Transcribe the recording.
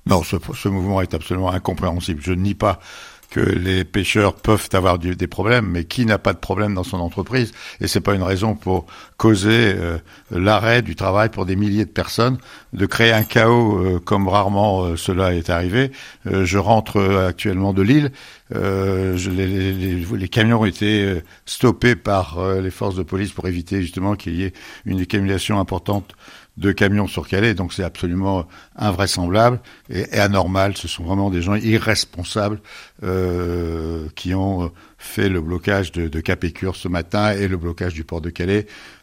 Non, ce mouvement est absolument incompréhensible. Je ne nie pas que les pêcheurs peuvent avoir des problèmes, mais qui n'a pas de problème dans son entreprise? Et c'est pas une raison pour causer l'arrêt du travail pour des milliers de personnes, de créer un chaos comme rarement cela est arrivé. Je rentre actuellement de Lille. Les camions ont été stoppés par les forces de police pour éviter justement qu'il y ait une accumulation importante de camions sur Calais, donc c'est absolument invraisemblable et anormal. Ce sont vraiment des gens irresponsables qui ont fait le blocage de Cap Écure ce matin et le blocage du port de Calais.